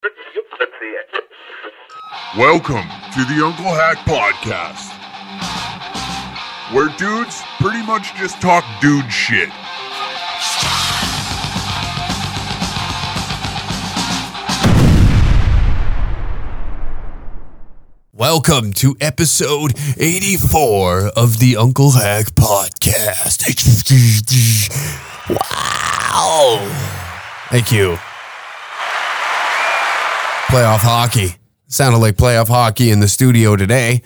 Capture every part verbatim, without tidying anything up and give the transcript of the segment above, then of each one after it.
Welcome to the Uncle Hack Podcast, where dudes pretty much just talk dude shit. Welcome to episode eighty-four of the Uncle Hack Podcast. Wow. Thank you. Playoff hockey. Sounded like playoff hockey in the studio today.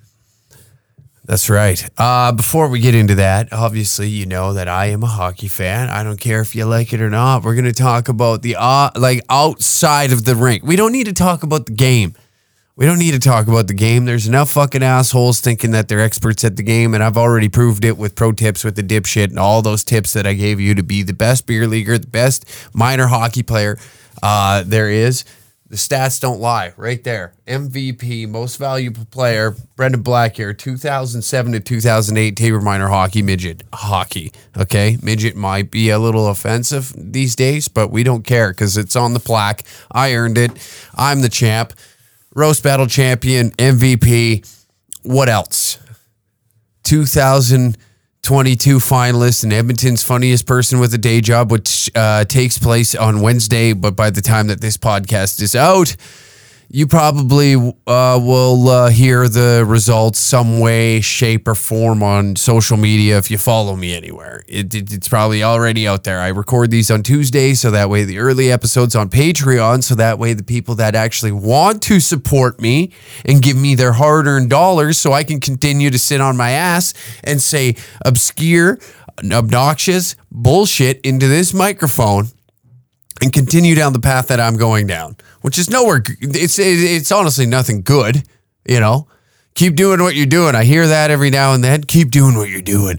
That's right. Uh, before we get into that, obviously, you know that I am a hockey fan. I don't care if you like it or not. We're going to talk about the uh, like outside of the rink. We don't need to talk about the game. We don't need to talk about the game. There's enough fucking assholes thinking that they're experts at the game, and I've already proved it with pro tips with the dipshit and all those tips that I gave you to be the best beer leaguer, the best minor hockey player uh, there is. The stats don't lie. Right there. M V P, most valuable player, Brendan Blackyer, two thousand seven to two thousand eight, Tabor Minor Hockey, midget hockey. Okay? Midget might be a little offensive these days, but we don't care because it's on the plaque. I earned it. I'm the champ. Roast Battle Champion, M V P, what else? two thousand twenty-two finalist and Edmonton's Funniest Person with a Day Job, which uh, takes place on Wednesday, but by the time that this podcast is out, you probably uh, will uh, hear the results some way, shape, or form on social media if you follow me anywhere. It, it, it's probably already out there. I record these on Tuesday, so that way the early episodes on Patreon, so that way the people that actually want to support me and give me their hard-earned dollars so I can continue to sit on my ass and say obscure, obnoxious bullshit into this microphone and continue down the path that I'm going down, which is nowhere. It's it's honestly nothing good, you know. Keep doing what you're doing. I hear that every now and then. Keep doing what you're doing.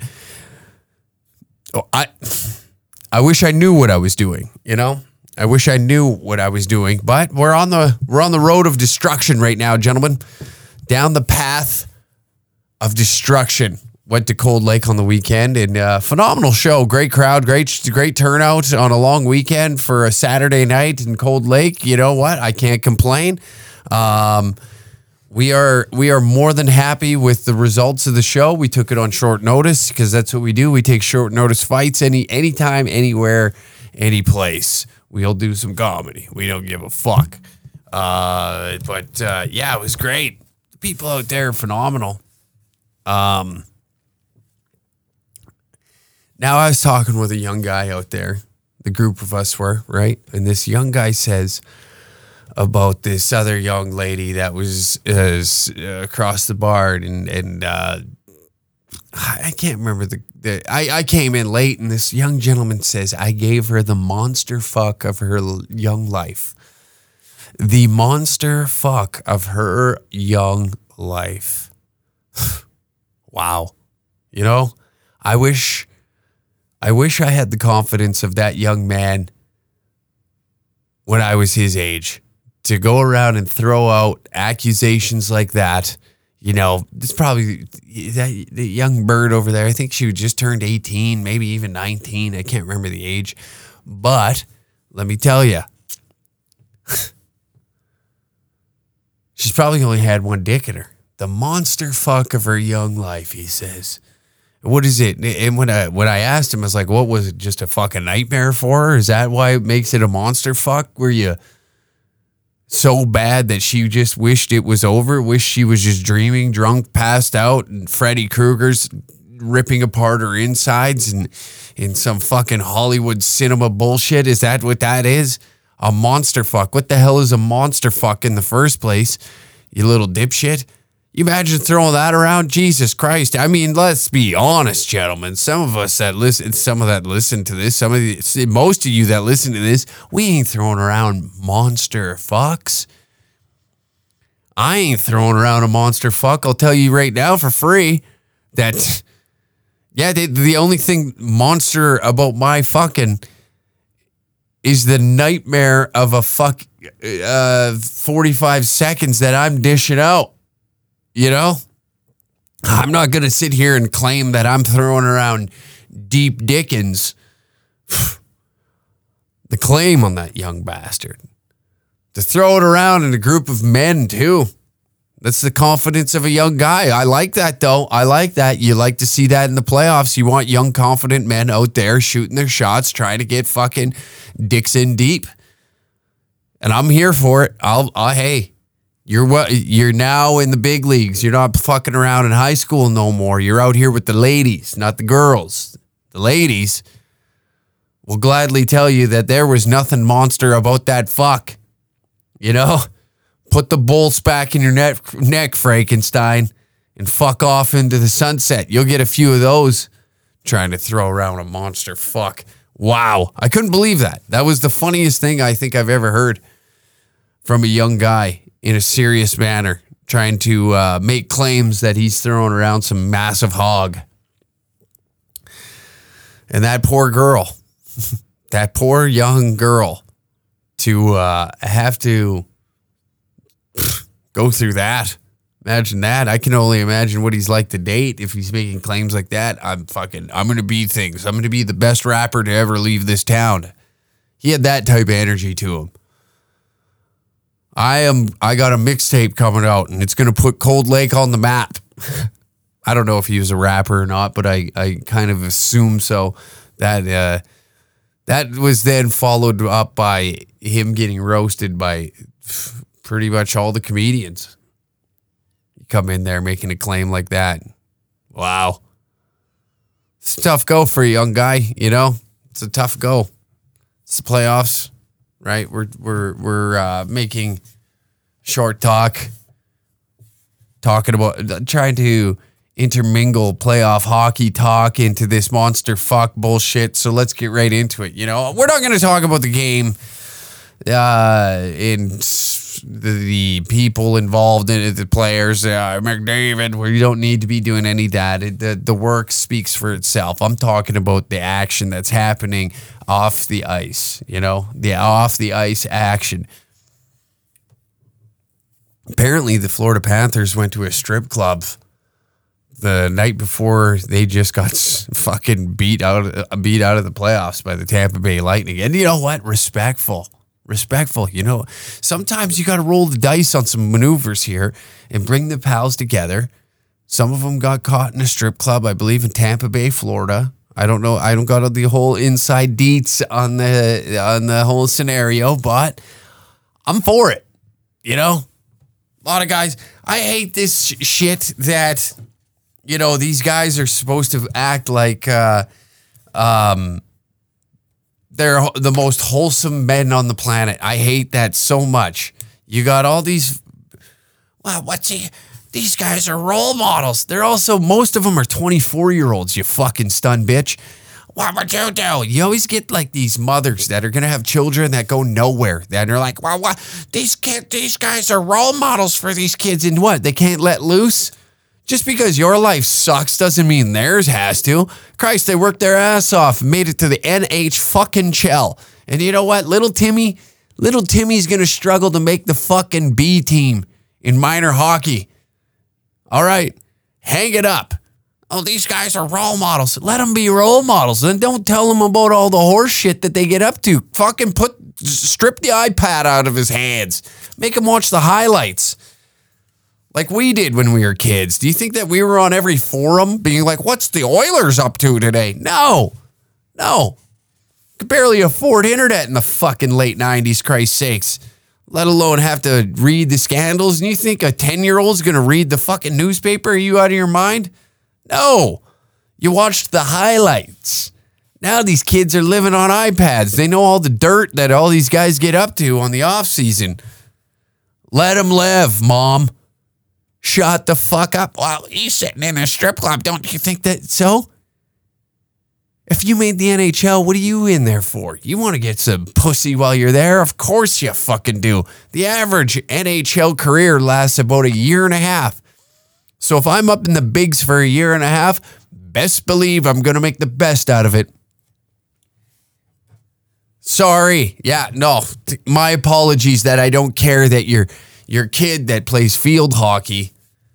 Oh, I I wish I knew what I was doing, you know. I wish I knew what I was doing, but we're on the we're on the road of destruction right now, gentlemen. Down the path of destruction. Went to Cold Lake on the weekend and uh, phenomenal show. Great crowd, great great turnout on a long weekend for a Saturday night in Cold Lake. You know what? I can't complain. Um, we are we are more than happy with the results of the show. We took it on short notice because that's what we do. We take short notice fights any anytime, anywhere, any place. We'll do some comedy. We don't give a fuck. Uh, but uh, yeah, it was great. The people out there are phenomenal. Um. Now, I was talking with a young guy out there. The group of us were, right? And this young guy says about this other young lady that was uh, across the bar. And, and uh, I can't remember the... the I, I came in late, and this young gentleman says, I gave her the monster fuck of her young life. The monster fuck of her young life. Wow. You know, I wish... I wish I had the confidence of that young man when I was his age to go around and throw out accusations like that. You know, it's probably that the young bird over there. I think she just turned eighteen, maybe even nineteen. I can't remember the age. But let me tell you, she's probably only had one dick in her. The monster fuck of her young life, he says. What is it? And when I when I asked him, I was like, what was it? Just a fucking nightmare for her? Is that why it makes it a monster fuck? Were you so bad that she just wished it was over? Wished she was just dreaming, drunk, passed out, and Freddy Krueger's ripping apart her insides and in some fucking Hollywood cinema bullshit? Is that what that is? A monster fuck. What the hell is a monster fuck in the first place? You little dipshit. You imagine throwing that around? Jesus Christ. I mean, let's be honest, gentlemen. Some of us that listen, some of that listen to this, some of the, most of you that listen to this, we ain't throwing around monster fucks. I ain't throwing around a monster fuck. I'll tell you right now for free that, yeah, the, the only thing monster about my fucking is the nightmare of a fuck uh, forty-five seconds that I'm dishing out. You know, I'm not going to sit here and claim that I'm throwing around deep Dickens. The claim on that young bastard. to throw it around in a group of men too. That's the confidence of a young guy. I like that, though. I like that. You like to see that in the playoffs. You want young, confident men out there shooting their shots, trying to get fucking dicks in deep. And I'm here for it. I'll, I, hey, you're what? You're now in the big leagues. You're not fucking around in high school no more. You're out here with the ladies, not the girls. The ladies will gladly tell you that there was nothing monster about that fuck. You know? Put the bolts back in your neck, neck, Frankenstein, and fuck off into the sunset. You'll get a few of those trying to throw around a monster fuck. Wow. I couldn't believe that. That was the funniest thing I think I've ever heard from a young guy in a serious manner, trying to uh, make claims that he's throwing around some massive hog. And that poor girl, that poor young girl, to uh, have to go through that. Imagine that. I can only imagine what he's like to date if he's making claims like that. I'm fucking, I'm going to be things. I'm going to be the best rapper to ever leave this town. He had that type of energy to him. I am, I got a mixtape coming out and it's going to put Cold Lake on the map. I don't know if he was a rapper or not, but I, I kind of assume so. That, uh, that was then followed up by him getting roasted by pretty much all the comedians. You come in there making a claim like that. Wow. It's a tough go for a young guy, you know? It's a tough go. It's the playoffs, right? We're we're we're uh, making short talk, talking about trying to intermingle playoff hockey talk into this monster fuck bullshit. So let's get right into it. You know, we're not going to talk about the game uh, in The, the people involved in it, the players, uh, McDavid, where you don't need to be doing any of that. It, the, the work speaks for itself. I'm talking about the action that's happening off the ice, you know, the off the ice action. Apparently, the Florida Panthers went to a strip club the night before they just got fucking beat out, beat out of the playoffs by the Tampa Bay Lightning. And you know what? Respectful. Respectful, you know, sometimes you got to roll the dice on some maneuvers here and bring the pals together. Some of them got caught in a strip club, I believe, in Tampa Bay, Florida. I don't know. I don't got the whole inside deets on the on the whole scenario, but I'm for it. You know, a lot of guys. I hate this sh- shit that, you know, these guys are supposed to act like, uh, um. they're the most wholesome men on the planet. I hate that so much. You got all these, well, what's he? These guys are role models. They're also, most of them are twenty-four year olds, you fucking stun bitch. What would you do? You always get like these mothers that are going to have children that go nowhere. That are like, well, what? These kids, these guys are role models for these kids. And what? They can't let loose? Just because your life sucks doesn't mean theirs has to. Christ, they worked their ass off and made it to the N H fucking Chell. And you know what? Little Timmy, little Timmy's going to struggle to make the fucking B team in minor hockey. All right, hang it up. Oh, these guys are role models. Let them be role models. And don't tell them about all the horse shit that they get up to. Fucking put, strip the iPad out of his hands. Make him watch the highlights. Like we did when we were kids. Do you think that we were on every forum being like, what's the Oilers up to today? No. No. Could barely afford internet in the fucking late nineties, Christ's sakes. Let alone have to read the scandals. And you think a ten-year-old's going to read the fucking newspaper? Are you out of your mind? No. You watched the highlights. Now these kids are living on iPads. They know all the dirt that all these guys get up to on the off season. Let them live, Mom. Shut the fuck up. Well, he's sitting in a strip club. Don't you think that so? If you made the N H L, what are you in there for? You want to get some pussy while you're there? Of course you fucking do. The average N H L career lasts about a year and a half. So if I'm up in the bigs for a year and a half, best believe I'm going to make the best out of it. Sorry. Yeah, no. My apologies that I don't care that your your kid that plays field hockey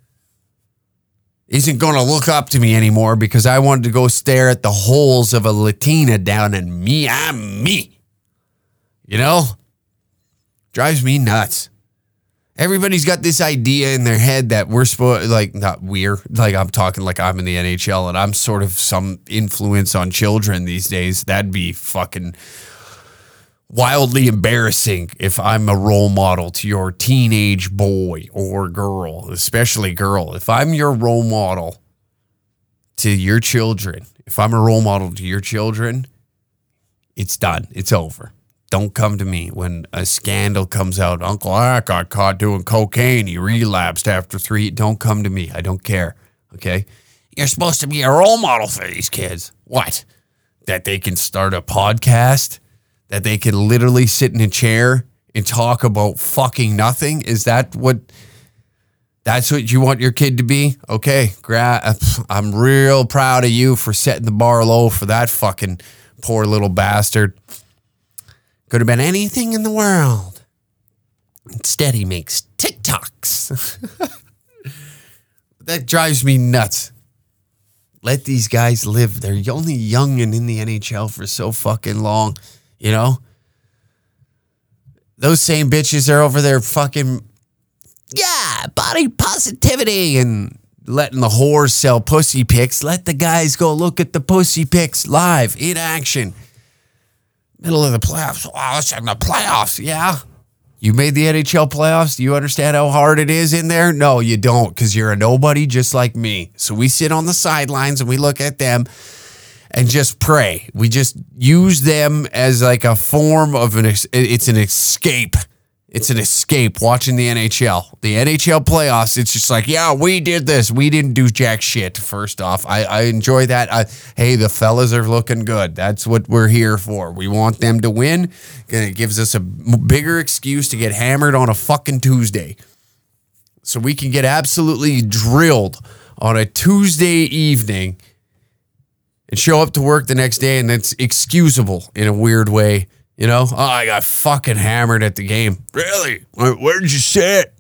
isn't going to look up to me anymore because I wanted to go stare at the holes of a Latina down in Miami. You know? Drives me nuts. Everybody's got this idea in their head that we're supposed, like, not we're, like I'm talking like I'm in the N H L and I'm sort of some influence on children these days. That'd be fucking wildly embarrassing if I'm a role model to your teenage boy or girl, especially girl. If I'm your role model to your children, if I'm a role model to your children, it's done. It's over. Don't come to me when a scandal comes out. Uncle Hack got caught doing cocaine. He relapsed after three. Don't come to me. I don't care. Okay? You're supposed to be a role model for these kids. What? That they can start a podcast? That they can literally sit in a chair and talk about fucking nothing? Is that what... That's what you want your kid to be? Okay. Gra- I'm real proud of you for setting the bar low for that fucking poor little bastard. Could have been anything in the world. Instead, he makes TikToks. That drives me nuts. Let these guys live. They're only young and in the N H L for so fucking long, you know? Those same bitches are over there fucking, yeah, body positivity and letting the whores sell pussy pics. Let the guys go look at the pussy pics live, in action. Middle of the playoffs. Wow, it's in the playoffs. Yeah. You made the N H L playoffs. Do you understand how hard it is in there? No, you don't, because you're a nobody just like me. So we sit on the sidelines and we look at them and just pray. We just use them as like a form of an, it's an escape. It's an escape watching the N H L. The N H L playoffs, it's just like, yeah, we did this. We didn't do jack shit, first off. I, I enjoy that. I, hey, the fellas are looking good. That's what we're here for. We want them to win. It gives us a bigger excuse to get hammered on a fucking Tuesday. So we can get absolutely drilled on a Tuesday evening and show up to work the next day, and it's excusable in a weird way. You know, oh, I got fucking hammered at the game. Really? Where, where'd you sit?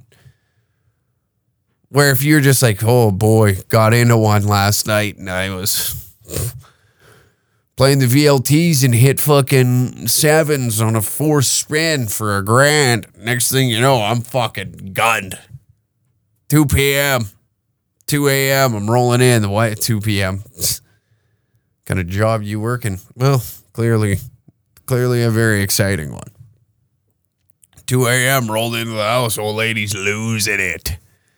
Where if you're just like, oh boy, got into one last night and I was playing the V L Ts and hit fucking sevens on a four spin for a grand. Next thing you know, I'm fucking gunned. two p.m. two a.m. I'm rolling in. Why at two p.m.? Kind of job you working? Well, clearly... Clearly a very exciting one. two a.m. rolled into the house. Old lady's losing it.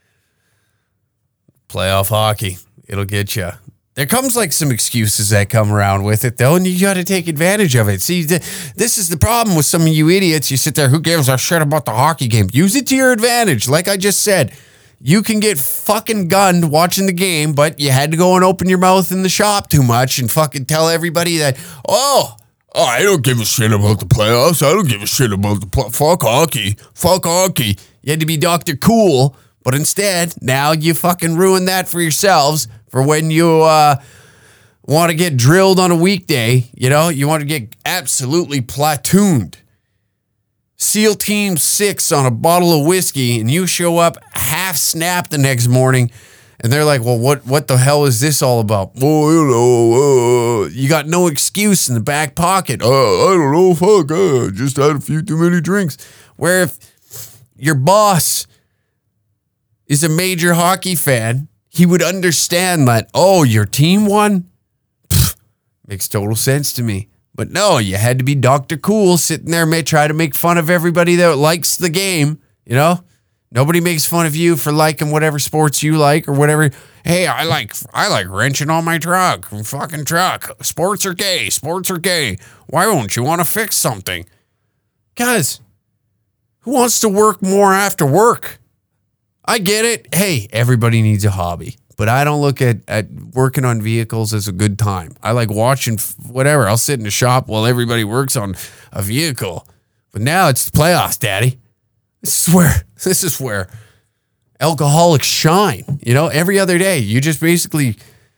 Playoff hockey. It'll get you. There comes like some excuses that come around with it, though, and you got to take advantage of it. See, th- this is the problem with some of you idiots. You sit there, who gives a shit about the hockey game? Use it to your advantage. Like I just said, you can get fucking gunned watching the game, but you had to go and open your mouth in the shop too much and fucking tell everybody that, oh, Oh, I don't give a shit about the playoffs. I don't give a shit about the play- fuck hockey. Fuck hockey. You had to be Doctor Cool, but instead, now you fucking ruin that for yourselves for when you uh, want to get drilled on a weekday. You know, you want to get absolutely platooned. SEAL Team six on a bottle of whiskey, and you show up half snapped the next morning. And they're like, well, what what the hell is this all about? Oh, you know, uh, you got no excuse in the back pocket. Uh, I don't know, fuck, uh, just had a few too many drinks. Where if your boss is a major hockey fan, he would understand that, oh, your team won? Pfft, makes total sense to me. But no, you had to be Doctor Cool sitting there, may try to make fun of everybody that likes the game, you know? Nobody makes fun of you for liking whatever sports you like or whatever. Hey, I like I like wrenching on my truck. Fucking truck. Sports are gay. Sports are gay. Why won't you want to fix something? Guys, who wants to work more after work? I get it. Hey, everybody needs a hobby. But I don't look at, at working on vehicles as a good time. I like watching whatever. I'll sit in the shop while everybody works on a vehicle. But now it's the playoffs, Daddy. This is where this is where alcoholics shine. You know, every other day, you just basically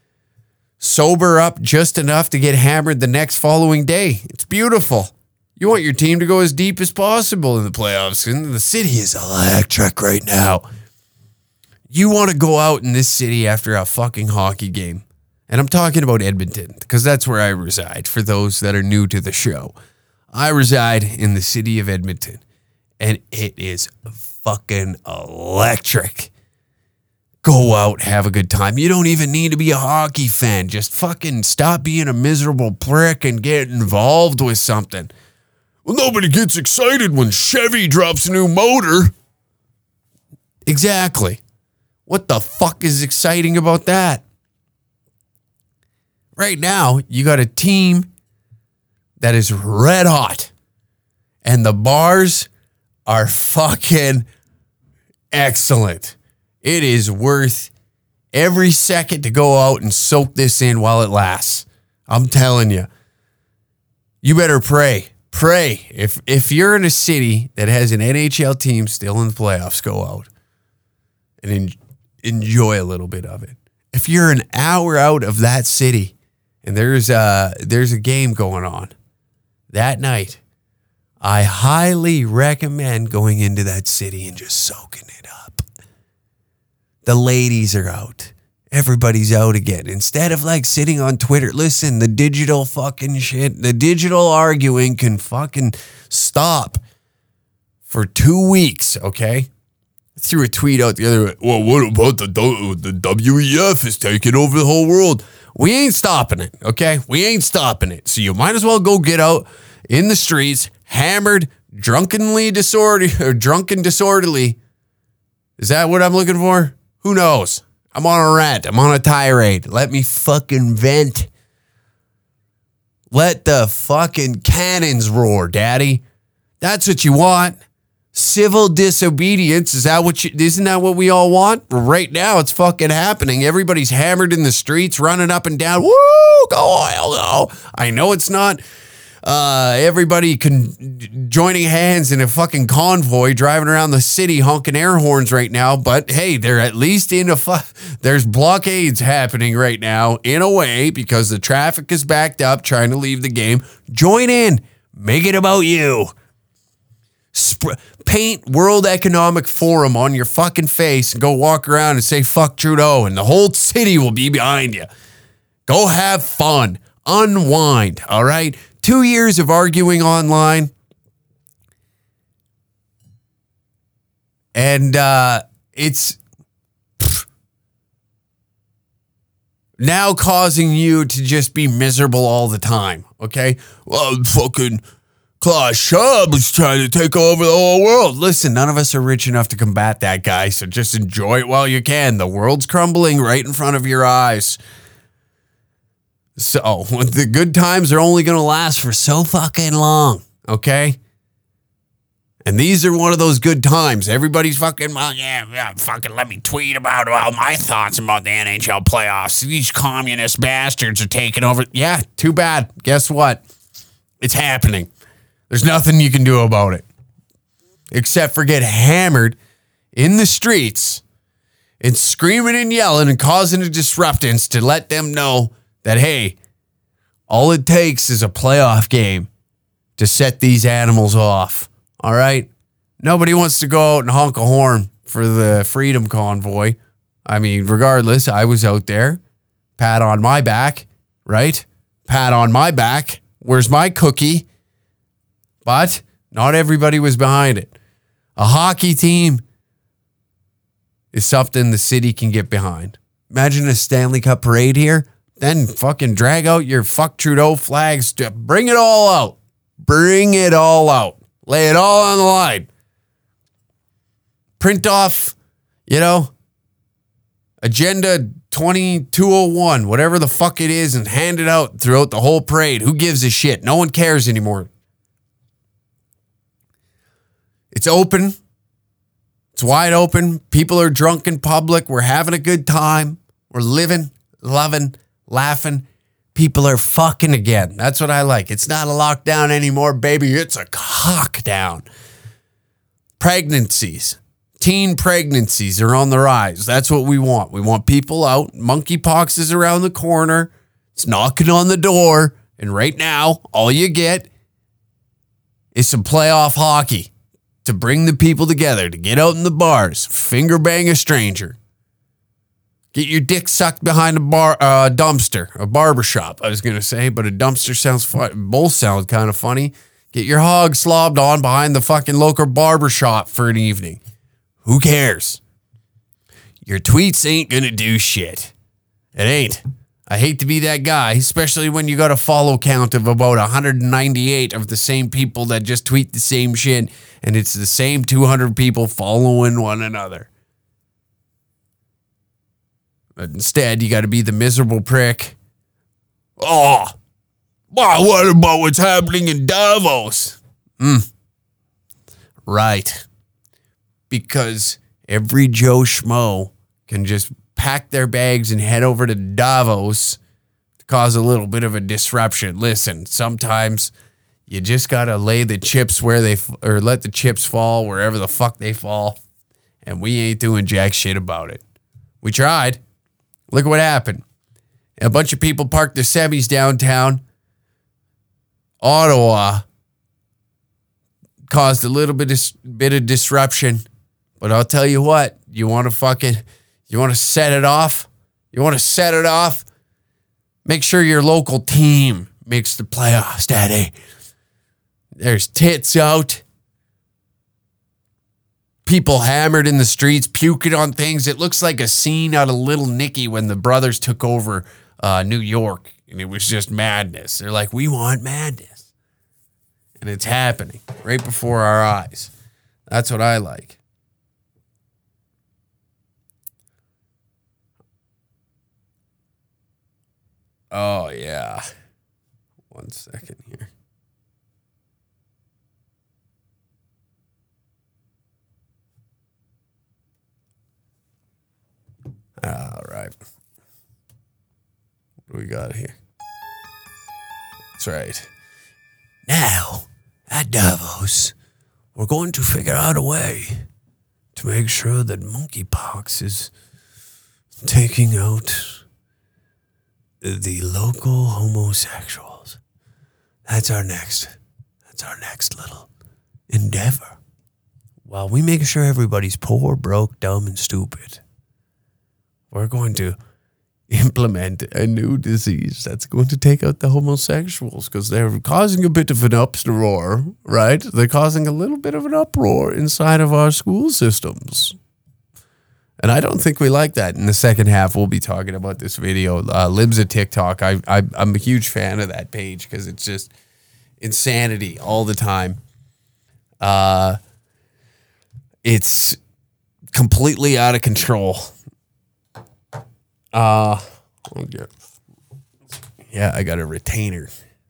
sober up just enough to get hammered the next following day. It's beautiful. You want your team to go as deep as possible in the playoffs, and the city is electric right now. You want to go out in this city after a fucking hockey game. And I'm talking about Edmonton, because that's where I reside, for those that are new to the show. I reside in the city of Edmonton. and it is fucking electric. Go out, have a good time. You don't even need to be a hockey fan. Just fucking stop being a miserable prick and get involved with something. Well, nobody gets excited when Chevy drops a new motor. Exactly. What the fuck is exciting about that? Right now, you got a team that is red hot. And the bars are fucking excellent. It is worth every second to go out and soak this in while it lasts. I'm telling you. You better pray. Pray. If if you're in a city that has an N H L team still in the playoffs, go out and en- enjoy a little bit of it. If you're an hour out of that city and there's a, there's a game going on that night, I highly recommend going into that city and just soaking it up. The ladies are out. Everybody's out again. Instead of like sitting on Twitter, listen, the digital fucking shit, the digital arguing can fucking stop for two weeks, okay? I threw a tweet out the other way. Well, what about the, the W E F is taking over the whole world? We ain't stopping it, okay? We ain't stopping it. So you might as well go get out in the streets, hammered, drunkenly disorder or drunken disorderly. Is that what I'm looking for? Who knows? I'm on a rant. I'm on a tirade. Let me fucking vent. Let the fucking cannons roar, daddy. That's what you want. Civil disobedience. Is that what you, isn't that what we all want? Right now, it's fucking happening. Everybody's hammered in the streets, running up and down. Woo! Go, hell no. I know it's not uh, everybody con- joining hands in a fucking convoy driving around the city honking air horns right now, but hey, they're at least in a fu- there's blockades happening right now in a way because the traffic is backed up trying to leave the game. Join in. Make it about you. Sp- paint World Economic Forum on your fucking face and go walk around and say fuck Trudeau and the whole city will be behind you. Go have fun. Unwind, all right? Two years of arguing online. And uh, it's pff, now causing you to just be miserable all the time, okay? Well, fucking Klaus Schwab is trying to take over the whole world. Listen, none of us are rich enough to combat that guy, so just enjoy it while you can. The world's crumbling right in front of your eyes. So, the good times are only going to last for so fucking long, okay? And these are one of those good times. Everybody's fucking, well, yeah, yeah, fucking let me tweet about all my thoughts about the N H L playoffs. These communist bastards are taking over. Yeah, too bad. Guess what? It's happening. There's nothing you can do about it. Except for get hammered in the streets and screaming and yelling and causing a disruptance to let them know that, hey, all it takes is a playoff game to set these animals off. All right? Nobody wants to go out and honk a horn for the Freedom Convoy. I mean, regardless, I was out there. Pat on my back, right? Pat on my back. Where's my cookie? But not everybody was behind it. A hockey team is something the city can get behind. Imagine a Stanley Cup parade here. Then fucking drag out your fuck Trudeau flags. Bring it all out. Bring it all out. Lay it all on the line. Print off, you know, Agenda twenty-two oh one, whatever the fuck it is, and hand it out throughout the whole parade. Who gives a shit? No one cares anymore. It's open. It's wide open. People are drunk in public. We're having a good time. We're living, loving, laughing. People are fucking again. That's what I like. It's not a lockdown anymore, baby. It's a cockdown. Pregnancies. Teen pregnancies are on the rise. That's what we want. We want people out. Monkeypox is around the corner. It's knocking on the door. And right now, all you get is some playoff hockey to bring the people together, to get out in the bars, finger bang a stranger. Get your dick sucked behind a bar, uh, dumpster, a barbershop, I was going to say, but a dumpster sounds fun. Both sound kind of funny. Get your hog slobbed on behind the fucking local barber shop for an evening. Who cares? Your tweets ain't gonna do shit. It ain't. I hate to be that guy, especially when you got a follow count of about one hundred ninety-eight of the same people that just tweet the same shit, and it's the same two hundred people following one another. But instead, you got to be the miserable prick. Oh, well, what about what's happening in Davos? Mm. Right. Because every Joe Schmo can just pack their bags and head over to Davos to cause a little bit of a disruption. Listen, sometimes you just got to lay the chips where they, or let the chips fall wherever the fuck they fall. And we ain't doing jack shit about it. We tried. Look at what happened. A bunch of people parked their semis downtown. Ottawa caused a little bit of, bit of disruption. But I'll tell you what, you want to fucking, you want to set it off? You want to set it off? Make sure your local team makes the playoffs, Daddy. There's tits out. People hammered in the streets, puking on things. It looks like a scene out of Little Nicky when the brothers took over uh, New York. And it was just madness. They're like, we want madness. And it's happening right before our eyes. That's what I like. Oh, yeah. One second here. All right. What do we got here? That's right. Now, at Davos, we're going to figure out a way to make sure that monkeypox is taking out the local homosexuals. That's our next, that's our next little endeavor. While we make sure everybody's poor, broke, dumb, and stupid, we're going to implement a new disease that's going to take out the homosexuals because they're causing a bit of an uproar, right? They're causing a little bit of an uproar inside of our school systems. And I don't think we like that. In the second half, we'll be talking about this video. Uh, Libs of TikTok. I, I, I'm a huge fan of that page because it's just insanity all the time. Uh, it's completely out of control. Uh, okay. Yeah, I got a retainer.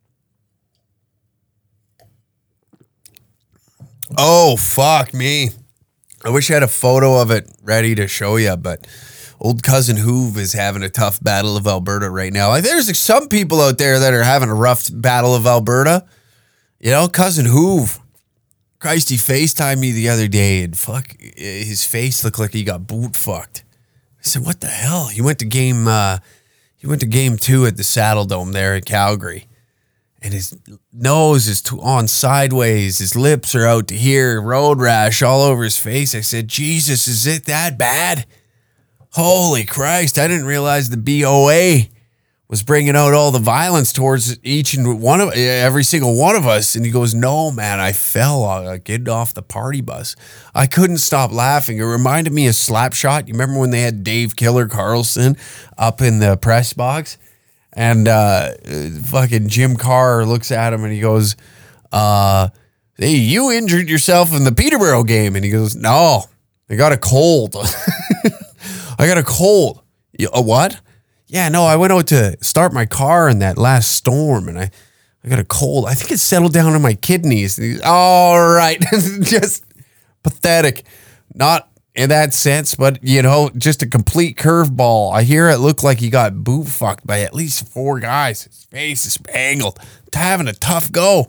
Oh, fuck me. I wish I had a photo of it ready to show you, but old cousin Hoove is having a tough battle of Alberta right now. Like, there's some people out there that are having a rough battle of Alberta. You know, cousin Hoove. Christ, he FaceTimed me the other day, and fuck, his face looked like he got boot fucked. I said, what the hell? He went to game, uh, he went to game two at the Saddle Dome there in Calgary. And his nose is on sideways. His lips are out to here. Road rash all over his face. I said, Jesus, is it that bad? Holy Christ. I didn't realize the B O A was bringing out all the violence towards each and one of every single one of us. And he goes, no, man, I fell uh, getting off the party bus. I couldn't stop laughing. It reminded me of Slapshot. You remember when they had Dave Killer Carlson up in the press box? And uh, fucking Jim Carr looks at him and he goes, uh, hey, you injured yourself in the Peterborough game. And he goes, no, I got a cold. I got a cold. You, a what? Yeah, no, I went out to start my car in that last storm and I, I got a cold. I think it settled down in my kidneys. And he's, all right. Just pathetic. Not in that sense, but, you know, just a complete curveball. I hear it looked like he got boot fucked by at least four guys. His face is spangled. Having a tough go.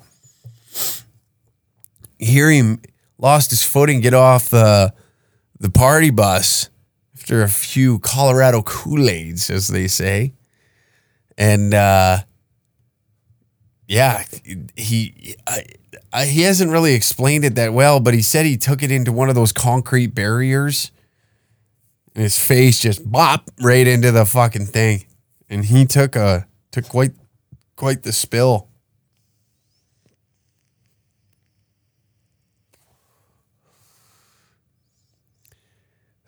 You hear him lost his footing, get off the, the party bus after a few Colorado Kool-Aids, as they say. And, uh, yeah, he... I, Uh, he hasn't really explained it that well, but he said he took it into one of those concrete barriers. And his face just bop right into the fucking thing. And he took a took quite quite the spill.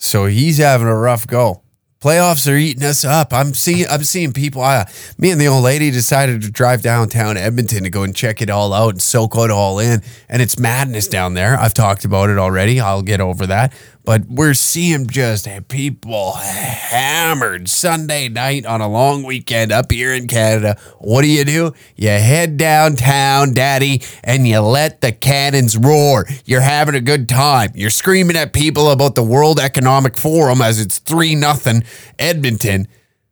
So he's having a rough go. Playoffs are eating us up. I'm seeing I'm seeing people. I, me and the old lady decided to drive downtown Edmonton to go and check it all out and soak it all in. And it's madness down there. I've talked about it already. I'll get over that. But we're seeing just people hammered Sunday night on a long weekend up here in Canada. What do you do? You head downtown, daddy, and you let the cannons roar. You're having a good time. You're screaming at people about the World Economic Forum as it's three nothing Edmonton.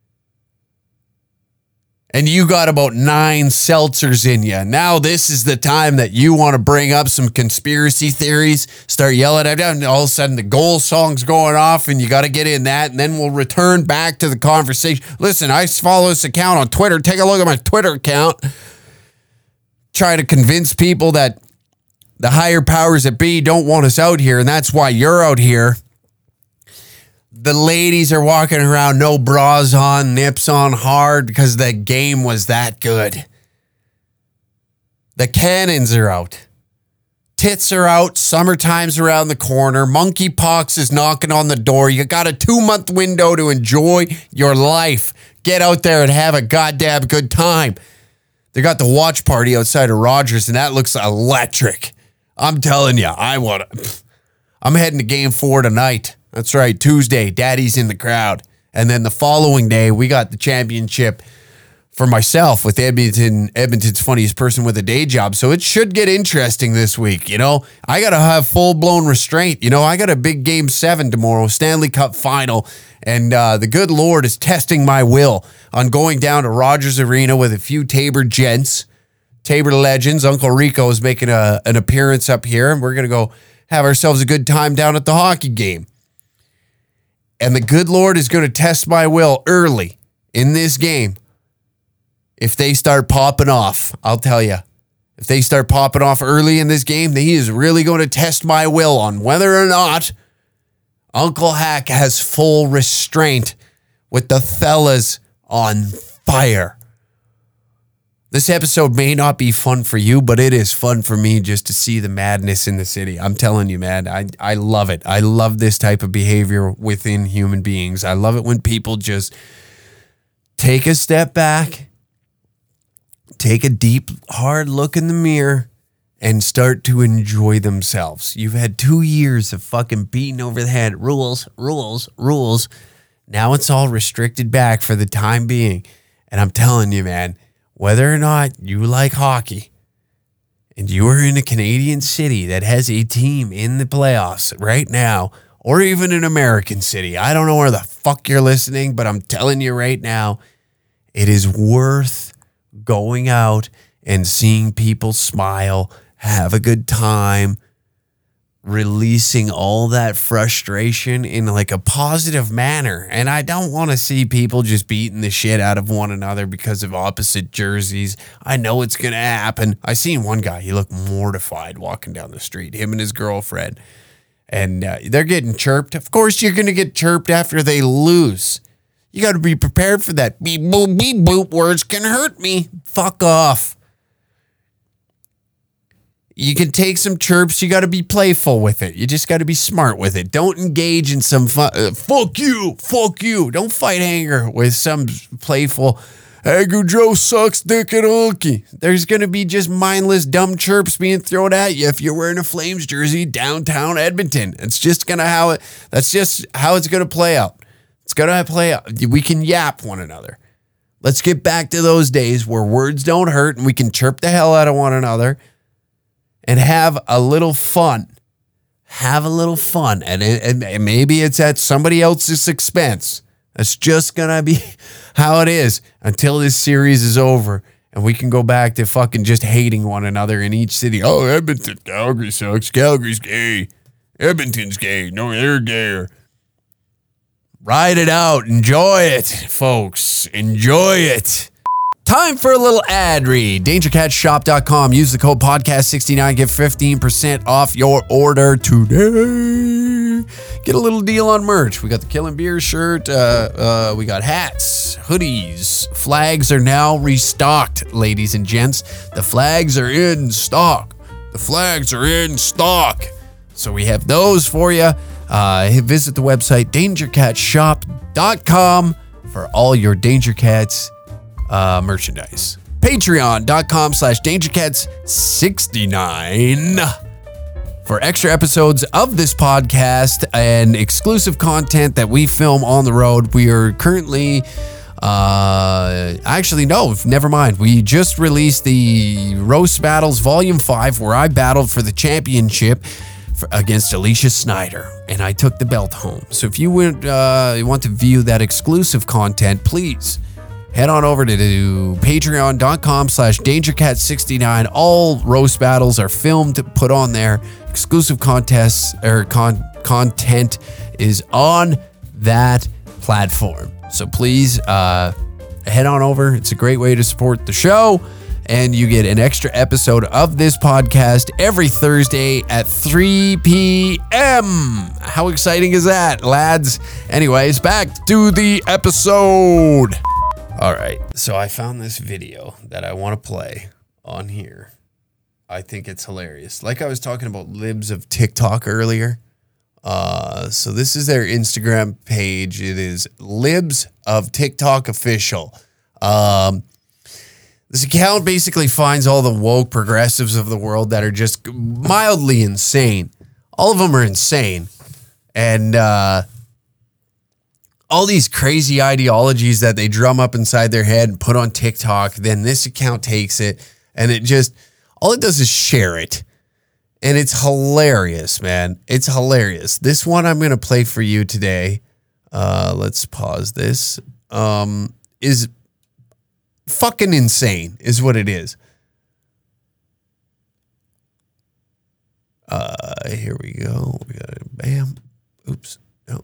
And you got about nine seltzers in you. Now this is the time that you want to bring up some conspiracy theories, start yelling at them, and all of a sudden the goal song's going off and you got to get in that, and then we'll return back to the conversation. Listen, I follow this account on Twitter. Take a look at my Twitter account. Try to convince people that the higher powers that be don't want us out here, and that's why you're out here. The ladies are walking around, no bras on, nips on hard because the game was that good. The cannons are out. Tits are out. Summertime's around the corner. Monkeypox is knocking on the door. You got a two-month window to enjoy your life. Get out there and have a goddamn good time. They got the watch party outside of Rogers, and that looks electric. I'm telling you, I want to. I'm heading to game four tonight. That's right, Tuesday, Daddy's in the crowd. And then the following day, we got the championship for myself with Edmonton, Edmonton's funniest person with a day job. So it should get interesting this week, you know. I got to have full-blown restraint. You know, I got a big game seven tomorrow, Stanley Cup final. And uh, the good Lord is testing my will on going down to Rogers Arena with a few Tabor gents, Tabor legends. Uncle Rico is making a, an appearance up here, and we're going to go have ourselves a good time down at the hockey game. And the good Lord is going to test my will early in this game. If they start popping off, I'll tell you. If they start popping off early in this game, then he is really going to test my will on whether or not Uncle Hack has full restraint with the fellas on fire. This episode may not be fun for you, but it is fun for me just to see the madness in the city. I'm telling you, man, I, I love it. I love this type of behavior within human beings. I love it when people just take a step back, take a deep, hard look in the mirror, and start to enjoy themselves. You've had two years of fucking beating over the head. Rules, rules, rules. Now it's all restricted back for the time being. And I'm telling you, man, whether or not you like hockey and you are in a Canadian city that has a team in the playoffs right now, or even an American city, I don't know where the fuck you're listening, but I'm telling you right now, it is worth going out and seeing people smile, have a good time, releasing all that frustration in like a positive manner. And I don't want to see people just beating the shit out of one another because of opposite jerseys. I know it's going to happen. I seen one guy, he looked mortified walking down the street, him and his girlfriend. And uh, they're getting chirped. Of course you're going to get chirped after they lose. You got to be prepared for that. Beep, boop, beep, boop. Words can hurt me. Fuck off. You can take some chirps. You got to be playful with it. You just got to be smart with it. Don't engage in some fun, uh, fuck you, fuck you. Don't fight anger with some playful, Angry Joe sucks dick and honky. There's going to be just mindless, dumb chirps being thrown at you if you're wearing a Flames jersey downtown Edmonton. It's just going to how it, that's just how it's going to play out. It's going to play out. We can yap one another. Let's get back to those days where words don't hurt and we can chirp the hell out of one another. And have a little fun. Have a little fun. And, it, and maybe it's at somebody else's expense. That's just going to be how it is until this series is over. And we can go back to fucking just hating one another in each city. Oh, Edmonton, Calgary sucks. Calgary's gay. Edmonton's gay. No, they're gayer. Ride it out. Enjoy it, folks. Enjoy it. Time for a little ad read. danger cat shop dot com. Use the code podcast sixty-nine. Get fifteen percent off your order today. Get a little deal on merch. We got the Killing Beer shirt. Uh, uh, we got hats, hoodies. Flags are now restocked, ladies and gents. The flags are in stock. The flags are in stock. So we have those for you. Uh, visit the website danger cat shop dot com for all your Danger Cats uh, merchandise. Patreon.com slash DangerCats69 for extra episodes of this podcast and exclusive content that we film on the road. We are currently, uh, actually, no, never mind. We just released the Roast Battles Volume five, where I battled for the championship for, against Alicia Snyder, and I took the belt home. So if you would uh, want to view that exclusive content, please head on over to, to patreon.com slash DangerCat69. All roast battles are filmed, put on there. Exclusive contests or con- content is on that platform. So please uh, head on over. It's a great way to support the show. And you get an extra episode of this podcast every Thursday at three p.m. How exciting is that, lads? Anyways, back to the episode. All right, so I found this video that I want to play on here. I think it's hilarious. Like I was talking about libs of TikTok earlier. Uh, so this is their Instagram page. It is Libs of TikTok Official. Um, this account basically finds all the woke progressives of the world that are just mildly insane. All of them are insane. And, uh, all these crazy ideologies that they drum up inside their head and put on TikTok, then this account takes it and it just, all it does is share it. And it's hilarious, man. It's hilarious. This one I'm going to play for you today. Uh, let's pause this. Um, is fucking insane is what it is. Uh, here we go. We got it. Bam. Oops.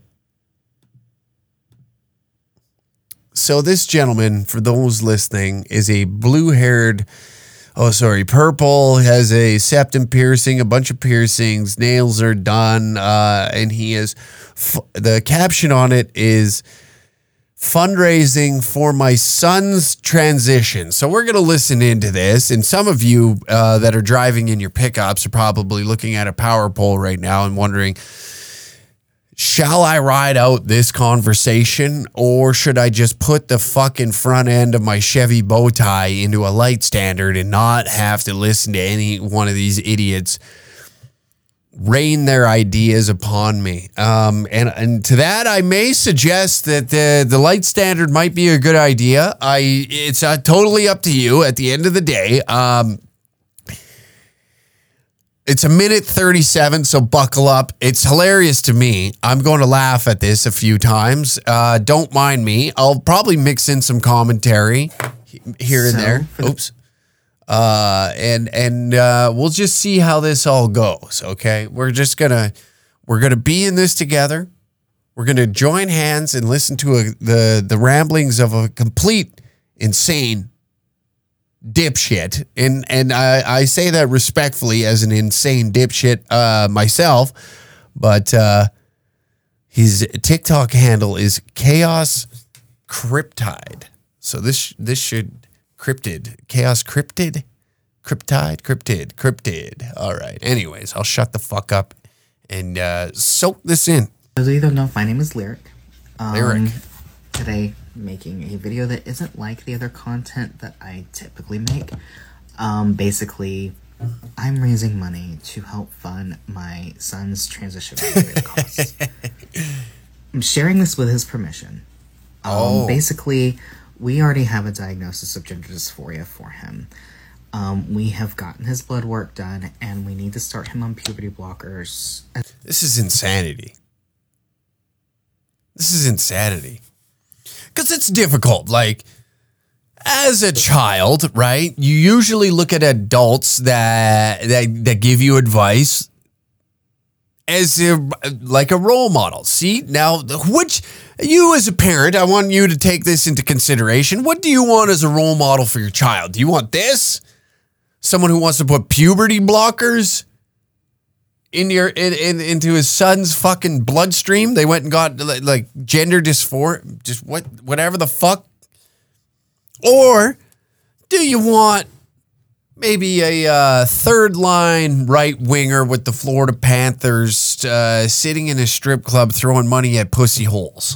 So this gentleman, for those listening, is a blue-haired, oh, sorry, purple, has a septum piercing, a bunch of piercings, nails are done, uh, and he is, f- the caption on it is, fundraising for my son's transition. So we're going to listen into this, and some of you uh, that are driving in your pickups are probably looking at a power pole right now and wondering, shall I ride out this conversation, or should I just put the fucking front end of my Chevy bow tie into a light standard and not have to listen to any one of these idiots rain their ideas upon me? Um, and, and to that, I may suggest that the, the light standard might be a good idea. I It's uh, totally up to you at the end of the day. Um, It's a minute thirty-seven, so buckle up. It's hilarious to me. I'm going to laugh at this a few times. Uh, don't mind me. I'll probably mix in some commentary here and So, there. for the- Oops. Uh, and and uh, we'll just see how this all goes. Okay, we're just gonna we're gonna be in this together. We're gonna join hands and listen to a, the the ramblings of a complete insane dipshit, and and I, I say that respectfully as an insane dipshit uh, myself, but uh, his TikTok handle is Chaos Cryptide. So this this should cryptid Chaos Cryptid Cryptide Cryptid Cryptid. All right. Anyways, I'll shut the fuck up and uh, soak this in. Those of you that don't know, my name is Lyric. Um, Lyric. Today, making a video that isn't like the other content that I typically make. Um, basically, I'm raising money to help fund my son's transition related costs. I'm sharing this with his permission. Um, Oh. Basically, we already have a diagnosis of gender dysphoria for him. Um, we have gotten his blood work done, and we need to start him on puberty blockers. This is insanity. This is insanity. Because it's difficult. Like, as a child, right, you usually look at adults that that, that give you advice as a, like a role model. See, now, which you as a parent, I want you to take this into consideration. What do you want as a role model for your child? Do you want this? Someone who wants to put puberty blockers in your in, in into his son's fucking bloodstream? They went and got like, like gender dysphoria, just what whatever the fuck. Or do you want maybe a uh, third line right winger with the Florida Panthers uh, sitting in a strip club throwing money at pussy holes.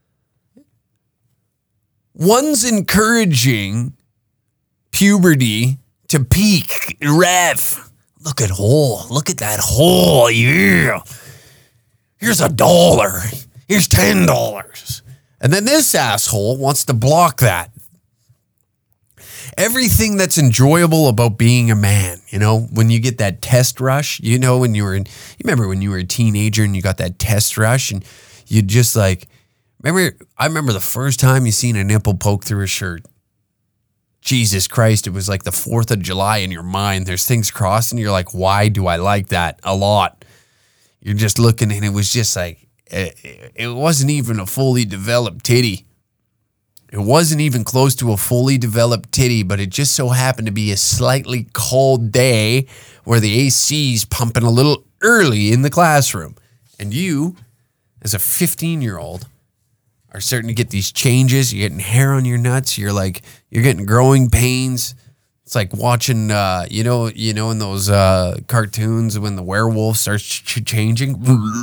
One's encouraging puberty to peak. Ref, look at hole. Look at that hole. Yeah. Here's a dollar. Here's ten dollars. And then this asshole wants to block that. Everything that's enjoyable about being a man, you know, when you get that test rush, you know, when you were in, you remember when you were a teenager and you got that test rush and you just like, remember, I remember the first time you seen a nipple poke through a shirt. Jesus Christ, it was like the fourth of July in your mind. There's things crossing. You're like, why do I like that a lot? You're just looking and it was just like, it, it wasn't even a fully developed titty. It wasn't even close to a fully developed titty, but it just so happened to be a slightly cold day where the A C's pumping a little early in the classroom. And you, as a fifteen-year-old, are starting to get these changes. You're getting hair on your nuts. You're like, you're getting growing pains. It's like watching, uh, you know, you know, in those uh, cartoons when the werewolf starts ch- changing.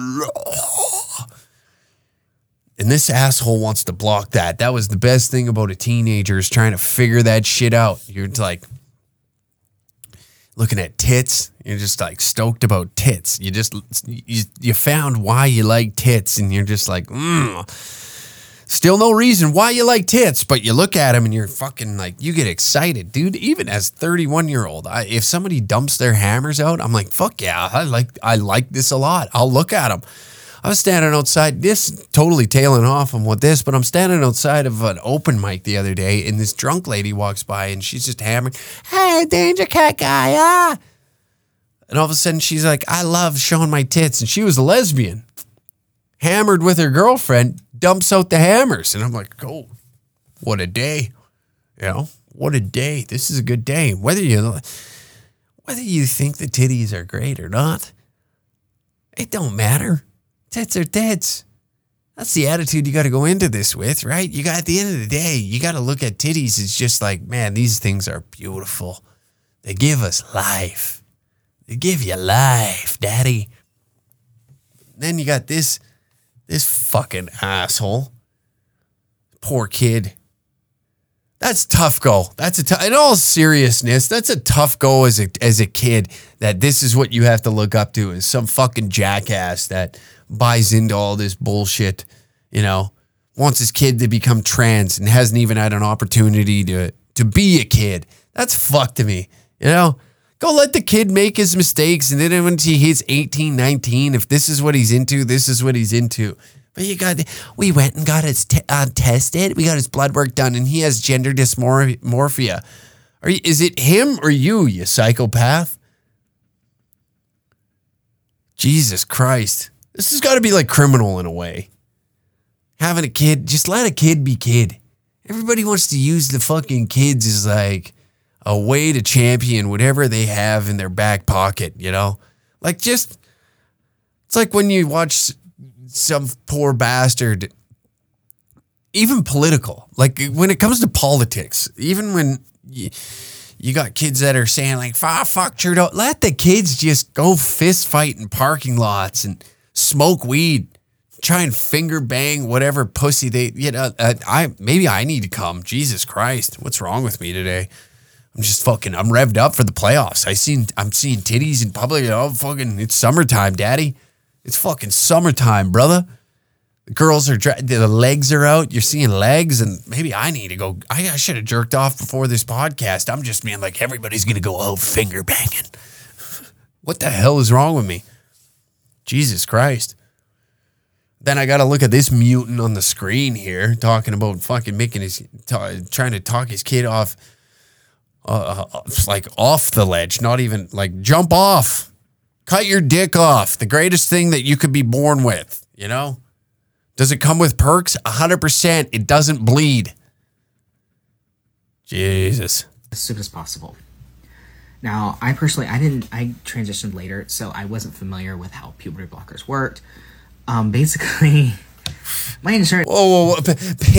And this asshole wants to block that. That was the best thing about a teenager is trying to figure that shit out. You're like looking at tits. You're just like stoked about tits. You just, you, you found why you like tits and you're just like, mm. Still no reason why you like tits, but you look at them and you're fucking like, you get excited, dude. Even as thirty-one year old, I, if somebody dumps their hammers out, I'm like, fuck yeah, I like, I like this a lot. I'll look at them. I was standing outside, this totally tailing off on what this, but I'm standing outside of an open mic the other day and this drunk lady walks by and she's just hammering, hey, Danger Cat guy, ah. And all of a sudden she's like, I love showing my tits. And she was a lesbian, hammered with her girlfriend, dumps out the hammers. And I'm like, oh, what a day. You know, what a day. This is a good day. Whether you, whether you think the titties are great or not, it don't matter. Tits are tits. That's the attitude you got to go into this with, right? You got, at the end of the day, you got to look at titties. It's just like, man, these things are beautiful. They give us life. They give you life, daddy. Then you got this, this fucking asshole. Poor kid. That's tough go. That's a tough, in all seriousness, that's a tough go as a, as a kid that this is what you have to look up to is some fucking jackass that buys into all this bullshit, you know, wants his kid to become trans and hasn't even had an opportunity to, to be a kid. That's fucked to me, you know? Go let the kid make his mistakes and then when he hits eighteen, nineteen, if this is what he's into, this is what he's into. But you got, we went and got his t- uh, tested. We got his blood work done and he has gender dysmorphia. Are you, is it him or you, you psychopath? Jesus Christ. This has got to be like criminal in a way. Having a kid, just let a kid be kid. Everybody wants to use the fucking kids as like a way to champion whatever they have in their back pocket, you know? Like just, it's like when you watch some poor bastard, even political, like when it comes to politics, even when you, you got kids that are saying like, fuck, fuck Trudeau, let the kids just go fist fight in parking lots and smoke weed, try and finger bang whatever pussy they, you know, uh, I, maybe I need to come. Jesus Christ. What's wrong with me today? I'm just fucking, I'm revved up for the playoffs. I seen, I'm seeing titties in public. Oh, fucking, it's summertime, daddy. It's fucking summertime, brother. The girls are, the legs are out. You're seeing legs and maybe I need to go. I, I should have jerked off before this podcast. I'm just being like, everybody's going to go, oh, finger banging. What the hell is wrong with me? Jesus Christ. Then I got to look at this mutant on the screen here talking about fucking making his, t- trying to talk his kid off, uh, uh, like off the ledge, not even like jump off, cut your dick off. The greatest thing that you could be born with, you know? Does it come with perks? A hundred percent. It doesn't bleed. Jesus. As soon as possible. Now, I personally, I didn't, I transitioned later, so I wasn't familiar with how puberty blockers worked. Um, basically, my insurance. Whoa, whoa, whoa.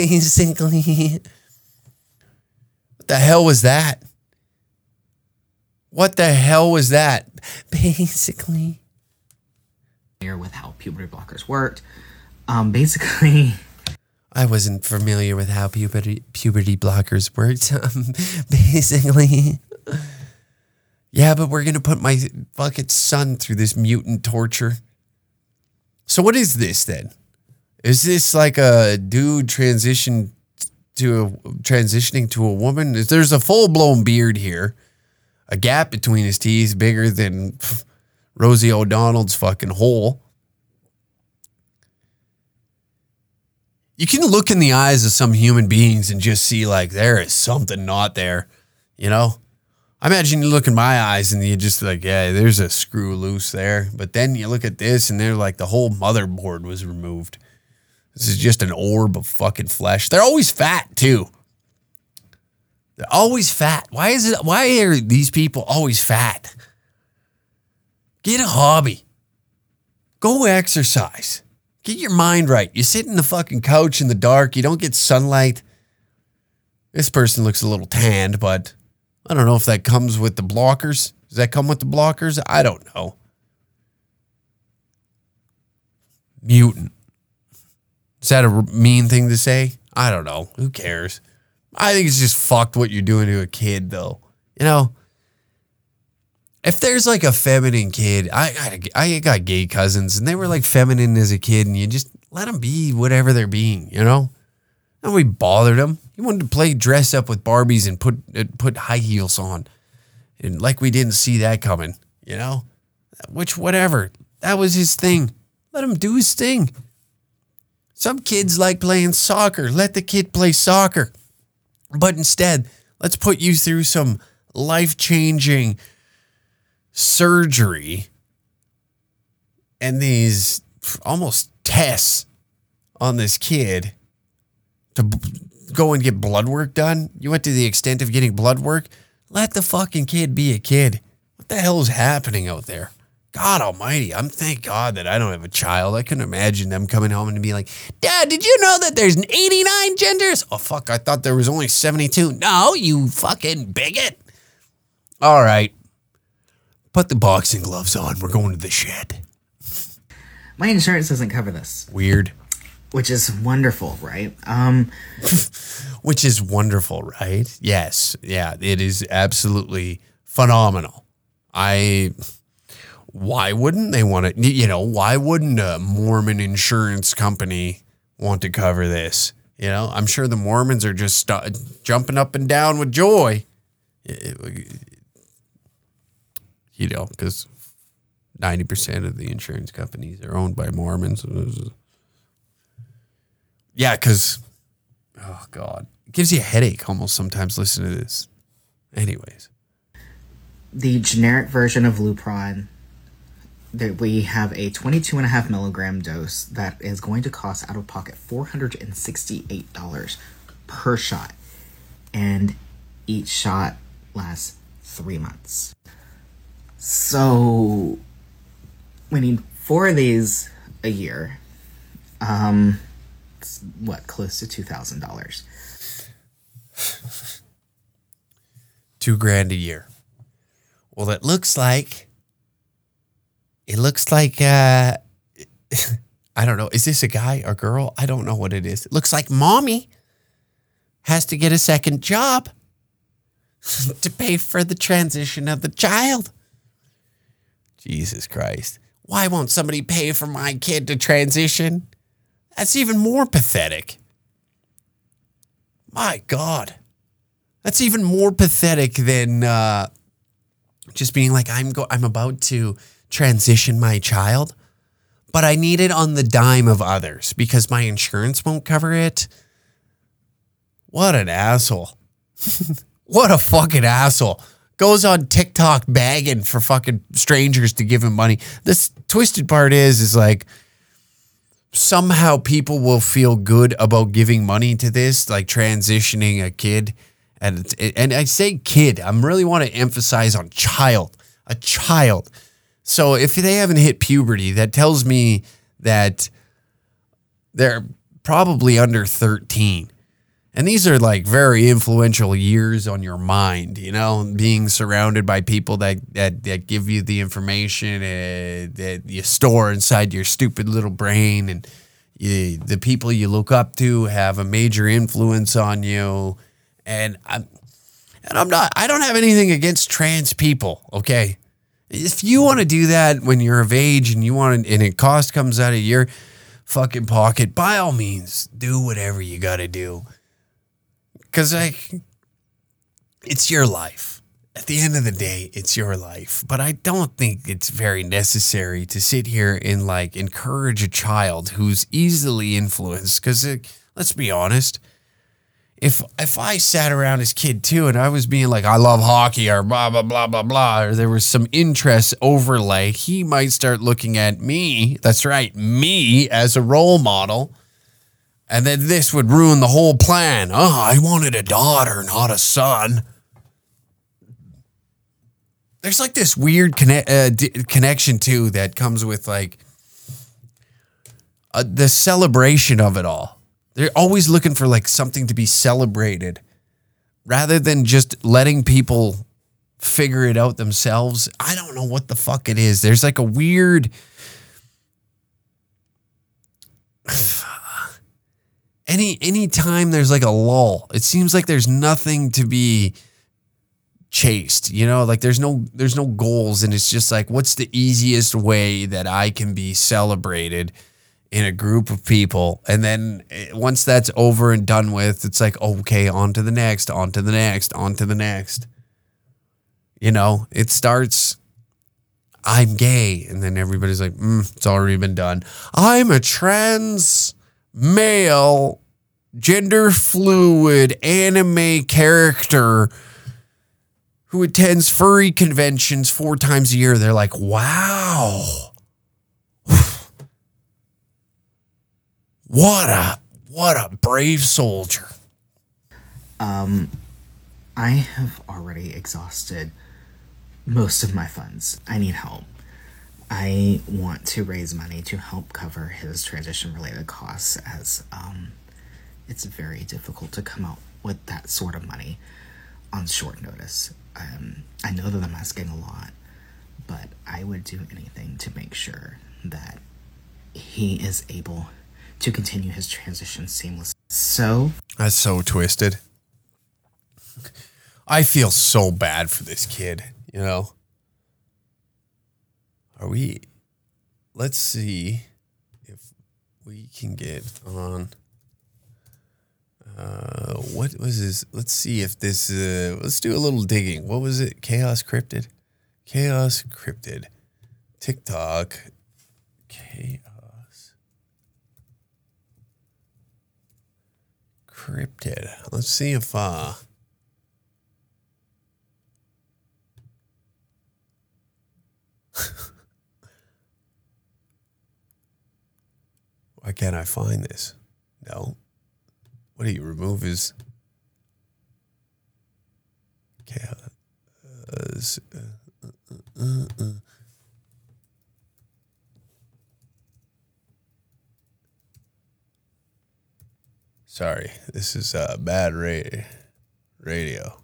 Basically. What the hell was that? What the hell was that? Basically. With how puberty blockers worked. Um, basically... I wasn't familiar with how puberty, puberty blockers worked. Um, basically... Yeah, but we're going to put my fucking son through this mutant torture. So what is this then? Is this like a dude transition to a, transitioning to a woman? There's a full-blown beard here. A gap between his teeth bigger than pff, Rosie O'Donnell's fucking hole. You can look in the eyes of some human beings and just see like there is something not there, you know? I imagine you look in my eyes and you just like, yeah, there's a screw loose there. But then you look at this and they're like the whole motherboard was removed. This is just an orb of fucking flesh. They're always fat too. They're always fat. Why is it? Why are these people always fat? Get a hobby. Go exercise. Get your mind right. You sit in the fucking couch in the dark. You don't get sunlight. This person looks a little tanned, but I don't know if that comes with the blockers. Does that come with the blockers? I don't know. Mutant. Is that a mean thing to say? I don't know. Who cares? I think it's just fucked what you're doing to a kid, though. You know, if there's like a feminine kid, I got, I got gay cousins, and they were like feminine as a kid, and you just let them be whatever they're being, you know? Nobody bothered them. He wanted to play dress up with Barbies and put uh, put high heels on. And like we didn't see that coming, you know? Which, whatever. That was his thing. Let him do his thing. Some kids like playing soccer. Let the kid play soccer. But instead, let's put you through some life-changing surgery and these almost tests on this kid to b- go and get blood work done. You went to the extent of getting blood work. Let the fucking kid be a kid. What the hell is happening out there? God almighty, I'm thank God that I don't have a child. I couldn't imagine them coming home and be like, Dad, did you know that there's eighty-nine genders? Oh, fuck, I thought there was only seventy-two. No, you fucking bigot. All right. Put the boxing gloves on. We're going to the shed. My insurance doesn't cover this. Weird. Which is wonderful, right? Um, Which is wonderful, right? Yes. Yeah, it is absolutely phenomenal. I... Why wouldn't they want to, you know, why wouldn't a Mormon insurance company want to cover this? You know, I'm sure the Mormons are just st- jumping up and down with joy. You know, because ninety percent of the insurance companies are owned by Mormons. Yeah, because, oh, God. It gives you a headache almost sometimes listening to this. Anyways. The generic version of Lupron, that we have a twenty-two and a half milligram dose that is going to cost out of pocket four hundred sixty-eight dollars per shot. And each shot lasts three months. So we need four of these a year. Um, it's, what, close to two thousand dollars. Two grand a year. Well, it looks like It looks like, uh, I don't know. Is this a guy or girl? I don't know what it is. It looks like mommy has to get a second job to pay for the transition of the child. Jesus Christ. Why won't somebody pay for my kid to transition? That's even more pathetic. My God. That's even more pathetic than uh, just being like, I'm go- I'm about to transition my child, but I need it on the dime of others because my insurance won't cover it. What an asshole. What a fucking asshole. Goes on TikTok begging for fucking strangers to give him money. This twisted part is, is like somehow people will feel good about giving money to this, like transitioning a kid. And, and I say kid, I really want to emphasize on child, a child. So if they haven't hit puberty, that tells me that they're probably under thirteen. And these are like very influential years on your mind, you know, being surrounded by people that, that, that give you the information uh, that you store inside your stupid little brain. And you, the people you look up to have a major influence on you. And I'm, and I'm not, I don't have anything against trans people. Okay. If you want to do that when you're of age and you want to, and it cost comes out of your fucking pocket, by all means, do whatever you got to do. Because, like, it's your life. At the end of the day, it's your life. But I don't think it's very necessary to sit here and, like, encourage a child who's easily influenced. Because, let's be honest, if if I sat around as kid, too, and I was being like, I love hockey, or blah, blah, blah, blah, blah, or there was some interest overlay, he might start looking at me, that's right, me, as a role model. And then this would ruin the whole plan. Oh, I wanted a daughter, not a son. There's like this weird conne- uh, d- connection, too, that comes with like uh, the celebration of it all. They're always looking for like something to be celebrated rather than just letting people figure it out themselves. I don't know what the fuck it is. There's like a weird... Any any time there's like a lull, it seems like there's nothing to be chased, you know, like there's no there's no goals, and it's just like, what's the easiest way that I can be celebrated in a group of people? And then once that's over and done with, it's like, okay, on to the next, on to the next, on to the next. You know, it starts, I'm gay, and then everybody's like, mm, it's already been done. I'm a trans male, gender fluid anime character who attends furry conventions four times a year. They're like, wow. What a what a brave soldier. Um I have already exhausted most of my funds. I need help. I want to raise money to help cover his transition-related costs, as um, it's very difficult to come out with that sort of money on short notice. Um, I know that I'm asking a lot, but I would do anything to make sure that he is able to continue his transition seamlessly. So... That's so twisted. I feel so bad for this kid, you know? Are we, let's see if we can get on, uh, what was this? Let's see if this, uh, let's do a little digging. What was it? Chaos Cryptid? Chaos Cryptid. TikTok. Chaos Cryptid. Let's see if, uh, why can't I find this? No. What do you remove his... Chaos. Uh, uh, uh, uh. Sorry, this is uh, bad ra- radio.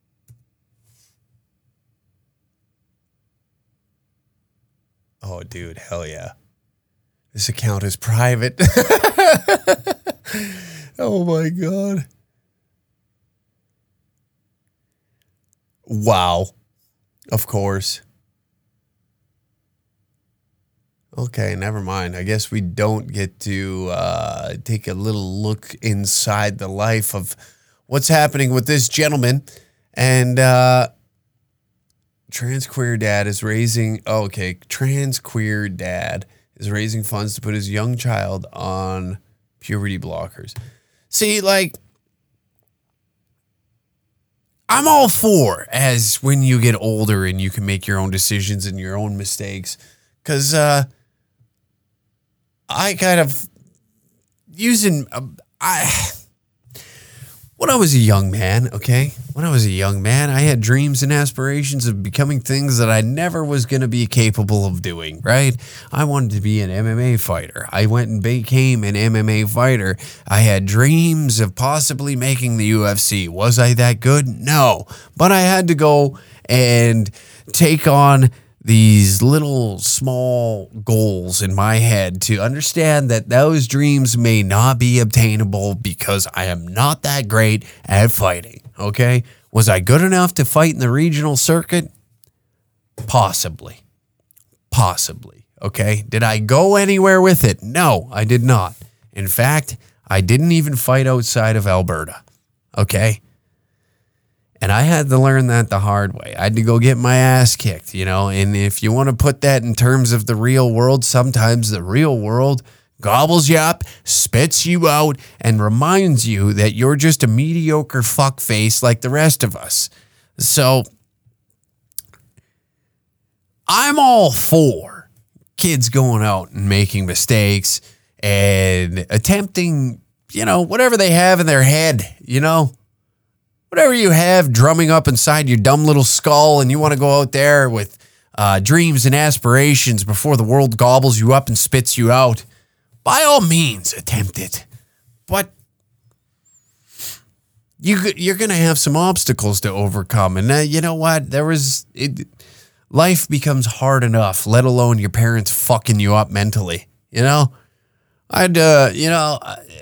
Oh, dude, hell yeah. This account is private. Oh, my God. Wow. Of course. Okay, never mind. I guess we don't get to uh, take a little look inside the life of what's happening with this gentleman. And uh, trans queer dad is raising... Oh, okay, trans queer dad is raising funds to put his young child on puberty blockers. See, like, I'm all for as when you get older and you can make your own decisions and your own mistakes. Because uh, I kind of using... Uh, I... when I was a young man, okay, when I was a young man, I had dreams and aspirations of becoming things that I never was going to be capable of doing, right? I wanted to be an M M A fighter. I went and became an M M A fighter. I had dreams of possibly making the U F C. Was I that good? No. But I had to go and take on these little small goals in my head to understand that those dreams may not be obtainable because I am not that great at fighting, okay? Was I good enough to fight in the regional circuit? Possibly. Possibly, okay? Did I go anywhere with it? No, I did not. In fact, I didn't even fight outside of Alberta, okay? And I had to learn that the hard way. I had to go get my ass kicked, you know. And if you want to put that in terms of the real world, sometimes the real world gobbles you up, spits you out, and reminds you that you're just a mediocre fuckface like the rest of us. So I'm all for kids going out and making mistakes and attempting, you know, whatever they have in their head, you know. Whatever you have drumming up inside your dumb little skull and you want to go out there with uh, dreams and aspirations before the world gobbles you up and spits you out, by all means, attempt it. But you, you're going to have some obstacles to overcome. And uh, you know what? There was... It, life becomes hard enough, let alone your parents fucking you up mentally, you know? I'd, uh, you know...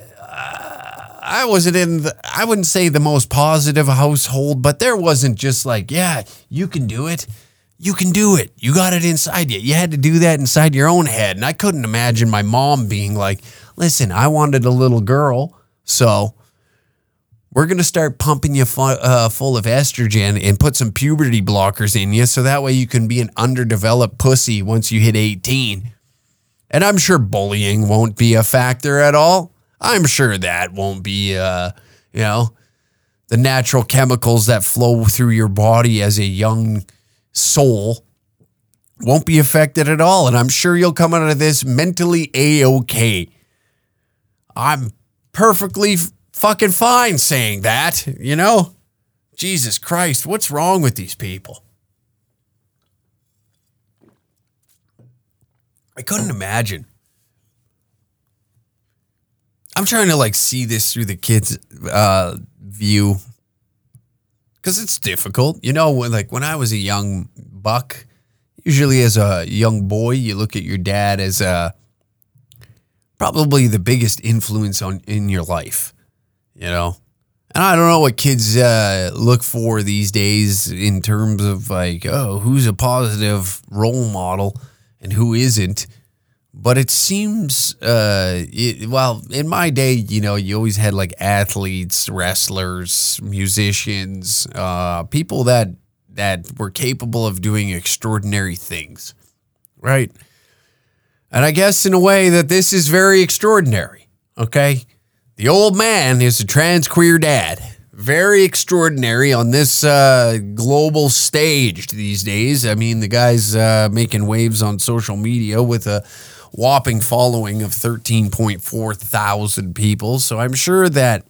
I wasn't in, the, I wouldn't say the most positive household, but there wasn't just like, yeah, you can do it. You can do it. You got it inside you. You had to do that inside your own head. And I couldn't imagine my mom being like, listen, I wanted a little girl, so we're going to start pumping you fu- uh, full of estrogen and put some puberty blockers in you so that way you can be an underdeveloped pussy once you hit eighteen. And I'm sure bullying won't be a factor at all. I'm sure that won't be, uh, you know, the natural chemicals that flow through your body as a young soul won't be affected at all. And I'm sure you'll come out of this mentally A-okay. I'm perfectly f- fucking fine saying that, you know? Jesus Christ, what's wrong with these people? I couldn't imagine. I'm trying to like see this through the kids' uh, view because it's difficult. You know, when, like when I was a young buck, usually as a young boy, you look at your dad as a, probably the biggest influence on in your life, you know? And I don't know what kids uh, look for these days in terms of like, oh, who's a positive role model and who isn't. But it seems, uh, it, well, in my day, you know, you always had like athletes, wrestlers, musicians, uh, people that that were capable of doing extraordinary things, right? And I guess in a way that this is very extraordinary, okay? The old man is a trans queer dad. Very extraordinary on this uh, global stage these days. I mean, the guy's uh, making waves on social media with a whopping following of thirteen point four thousand people. So I'm sure that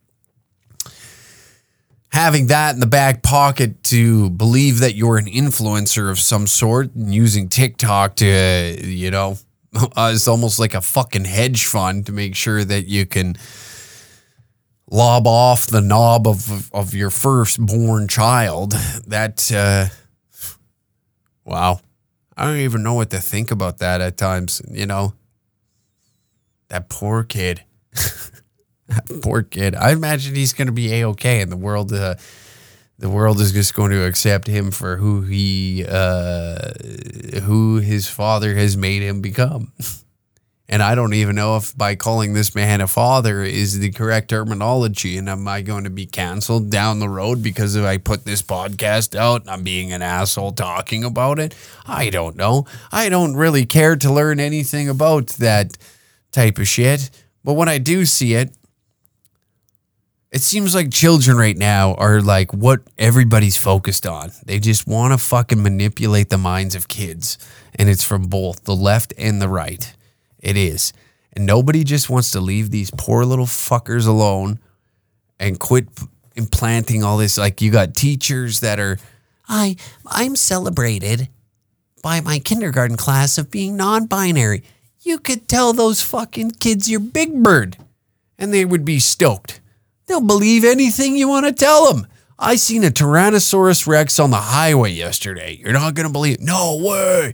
having that in the back pocket to believe that you're an influencer of some sort and using TikTok to, you know, uh, it's almost like a fucking hedge fund to make sure that you can lob off the knob of of your firstborn child. That, uh, wow. I don't even know what to think about that at times, you know. That poor kid. That poor kid. I imagine he's going to be A-okay and the world uh, the world is just going to accept him for who he uh, who his father has made him become. And I don't even know if by calling this man a father is the correct terminology. And am I going to be canceled down the road because if I put this podcast out and I'm being an asshole talking about it? I don't know. I don't really care to learn anything about that type of shit. But when I do see it, it seems like children right now are like what everybody's focused on. They just want to fucking manipulate the minds of kids. And it's from both the left and the right. It is. And nobody just wants to leave these poor little fuckers alone and quit implanting all this. Like, you got teachers that are, I, I'm celebrated by my kindergarten class of being non-binary. You could tell those fucking kids you're Big Bird, and they would be stoked. They'll believe anything you want to tell them. I seen a Tyrannosaurus Rex on the highway yesterday. You're not going to believe it. No way.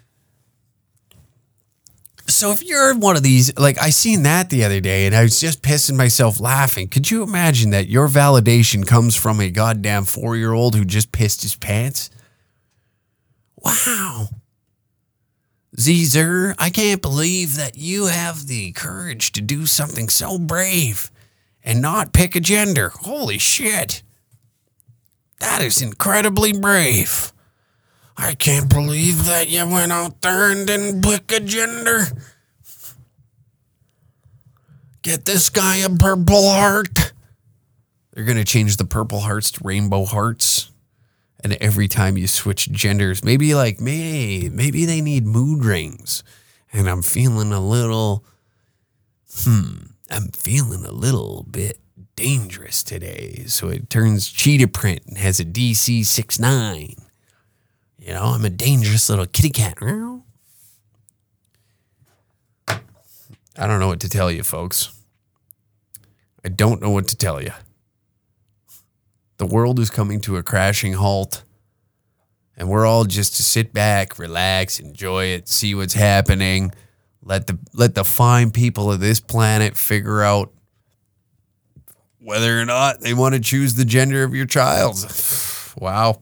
So if you're one of these, like, I seen that the other day and I was just pissing myself laughing. Could you imagine that your validation comes from a goddamn four-year-old who just pissed his pants? Wow. Zeezer, I can't believe that you have the courage to do something so brave and not pick a gender. Holy shit. That is incredibly brave. I can't believe that you went out there and didn't pick a gender. Get this guy a purple heart. They're going to change the purple hearts to rainbow hearts. And every time you switch genders, maybe like me, maybe they need mood rings. And I'm feeling a little, hmm, I'm feeling a little bit dangerous today. So it turns cheetah print and has a D C six nine. You know, I'm a dangerous little kitty cat. I don't know what to tell you, folks. I don't know what to tell you. The world is coming to a crashing halt, and we're all just to sit back, relax, enjoy it, see what's happening. Let the let the fine people of this planet figure out whether or not they want to choose the gender of your child. Wow.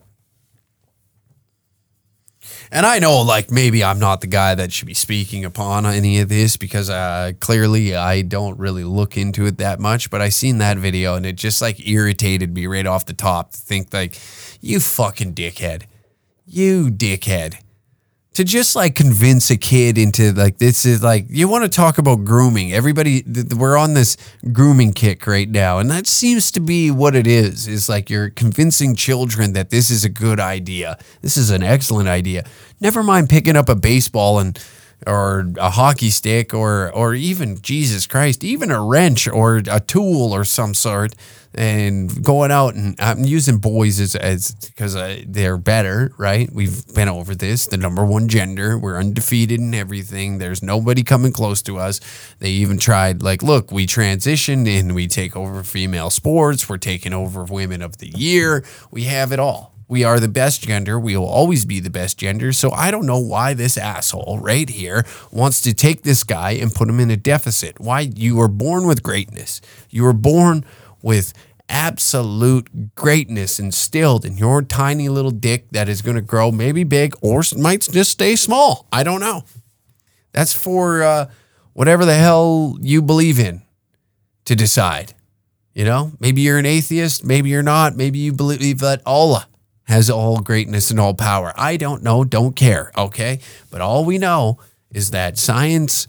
And I know, like, maybe I'm not the guy that should be speaking upon any of this because uh, clearly I don't really look into it that much. But I seen that video and it just, like, irritated me right off the top to think, like, you fucking dickhead. You dickhead. To just, like, convince a kid into, like, this is, like, you want to talk about grooming. Everybody, th- we're on this grooming kick right now. And that seems to be what it is, is like you're convincing children that this is a good idea. This is an excellent idea. Never mind picking up a baseball and or a hockey stick or or even, Jesus Christ, even a wrench or a tool or some sort. And going out, and I'm using boys as as because uh, they're better, right? We've been over this. The number one gender. We're undefeated in everything. There's nobody coming close to us. They even tried, like, look, we transitioned and we take over female sports. We're taking over women of the year. We have it all. We are the best gender. We will always be the best gender. So I don't know why this asshole right here wants to take this guy and put him in a deficit. Why? You were born with greatness. You were born with absolute greatness instilled in your tiny little dick that is going to grow maybe big or might just stay small. I don't know. That's for uh, whatever the hell you believe in to decide. You know, maybe you're an atheist. Maybe you're not. Maybe you believe that Allah has all greatness and all power. I don't know. Don't care. Okay. But all we know is that science,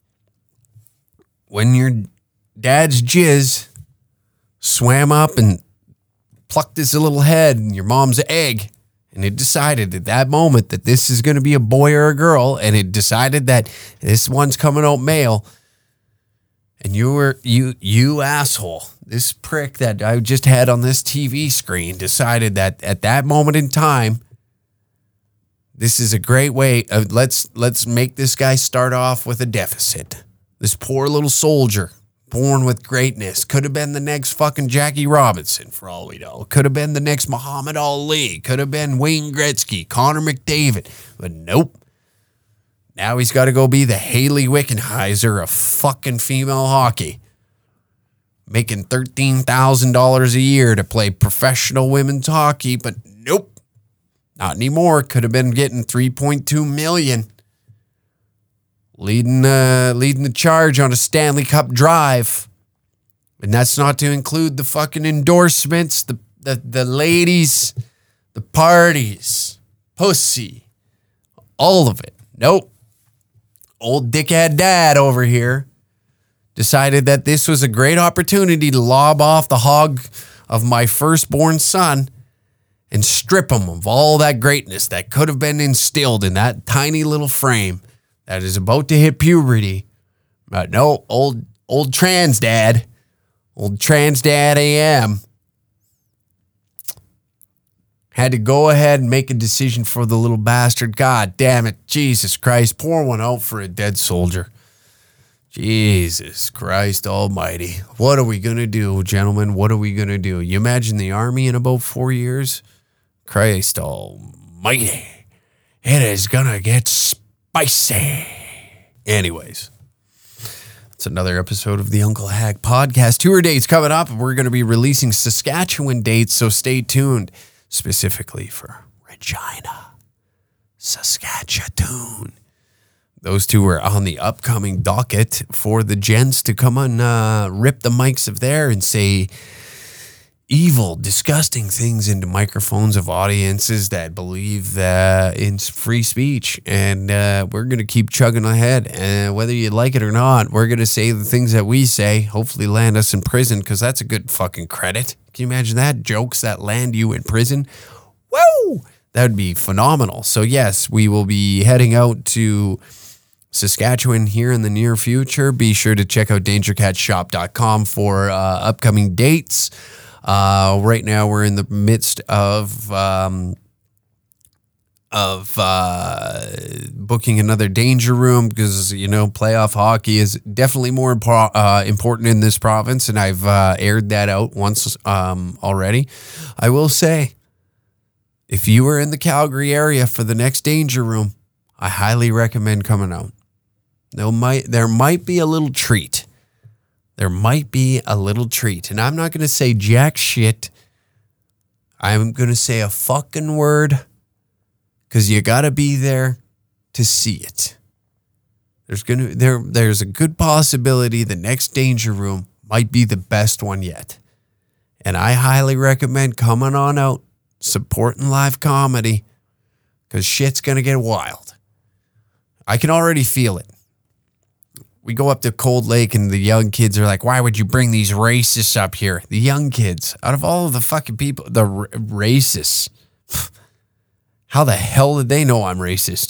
when your dad's jizz swam up and plucked his little head and your mom's egg, and it decided at that moment that this is going to be a boy or a girl, and it decided that this one's coming out male, and you were you you asshole, this prick that I just had on this T V screen decided that at that moment in time, this is a great way of let's let's make this guy start off with a deficit. This poor little soldier born with greatness. Could have been the next fucking Jackie Robinson, for all we know. Could have been the next Muhammad Ali. Could have been Wayne Gretzky, Connor McDavid. But nope. Now he's got to go be the Haley Wickenheiser of fucking female hockey. Making thirteen thousand dollars a year to play professional women's hockey. But nope. Not anymore. Could have been getting three point two million dollars. Leading, uh, leading the charge on a Stanley Cup drive. And that's not to include the fucking endorsements, the, the, the ladies, the parties, pussy, all of it. Nope. Old dickhead dad over here decided that this was a great opportunity to lob off the hog of my firstborn son and strip him of all that greatness that could have been instilled in that tiny little frame that is about to hit puberty. But no, old old trans dad, Old trans dad A M had to go ahead and make a decision for the little bastard. God damn it. Jesus Christ. Pour one out for a dead soldier. Jesus Christ almighty. What are we going to do, gentlemen? What are we going to do? You imagine the army in about four years? Christ almighty. It is going to get spicy. Anyways, it's another episode of the Uncle Hack podcast. Tour dates coming up. We're going to be releasing Saskatchewan dates, so stay tuned. Specifically for Regina, Saskatchewan. Those two are on the upcoming docket for the gents to come on, uh, rip the mics of there and say evil, disgusting things into microphones of audiences that believe that in free speech. And uh, we're going to keep chugging ahead. And whether you like it or not, we're going to say the things that we say, hopefully land us in prison, because that's a good fucking credit. Can you imagine that? Jokes that land you in prison? Woo! That would be phenomenal. So yes, we will be heading out to Saskatchewan here in the near future. Be sure to check out danger cat shop dot com for uh, upcoming dates. Uh, right now, we're in the midst of um, of uh, booking another danger room because, you know, playoff hockey is definitely more impo- uh, important in this province, and I've uh, aired that out once um, already. I will say, if you are in the Calgary area for the next danger room, I highly recommend coming out. There might, there might be a little treat. There might be a little treat. And I'm not going to say jack shit. I'm going to say a fucking word because you got to be there to see it. There's going to there there's a good possibility the next danger room might be the best one yet. And I highly recommend coming on out, supporting live comedy, because shit's going to get wild. I can already feel it. We go up to Cold Lake and the young kids are like, why would you bring these racists up here? The young kids, out of all of the fucking people, the r- racists. How the hell did they know I'm racist?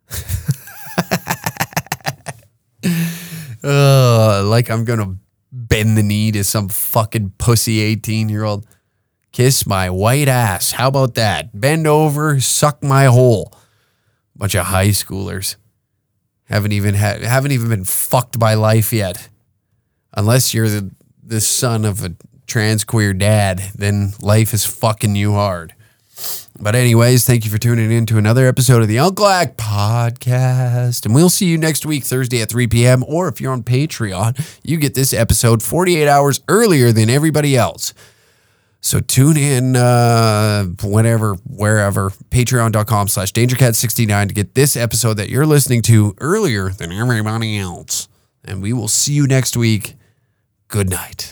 uh, like I'm going to bend the knee to some fucking pussy eighteen-year-old. Kiss my white ass. How about that? Bend over, suck my hole. Bunch of high schoolers. Haven't even ha- haven't even been fucked by life yet. Unless you're the, the son of a trans queer dad, then life is fucking you hard. But anyways, thank you for tuning in to another episode of the Uncle Hack podcast. And we'll see you next week, Thursday at three p.m. Or if you're on Patreon, you get this episode forty-eight hours earlier than everybody else. So tune in uh, whenever, wherever, patreon.com slash dangercat69 to get this episode that you're listening to earlier than everybody else. And we will see you next week. Good night.